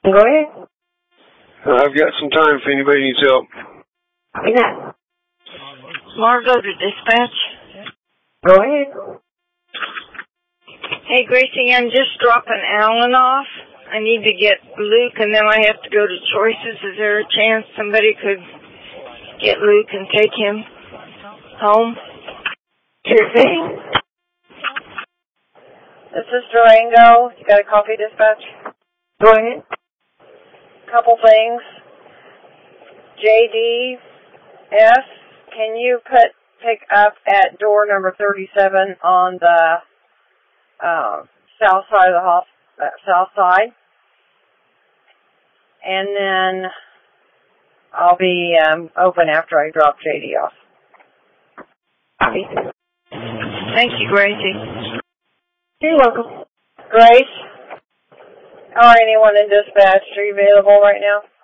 Go ahead. I've got some time if anybody needs help. Yeah. Margot to dispatch. Go ahead. Hey, Gracie, I'm just dropping Alan off. I need to get Luke, and then I have to go to Choices. Is there a chance somebody could get Luke and take him home? Sure thing. This is Durango. You got a coffee dispatch? Go ahead. Couple things. JDS, can you pick up at door number 37 on the south side of the south side? And then I'll be open after I drop JD off. Thank you, Gracie. You're welcome. Grace? Or anyone in dispatch, are you available right now?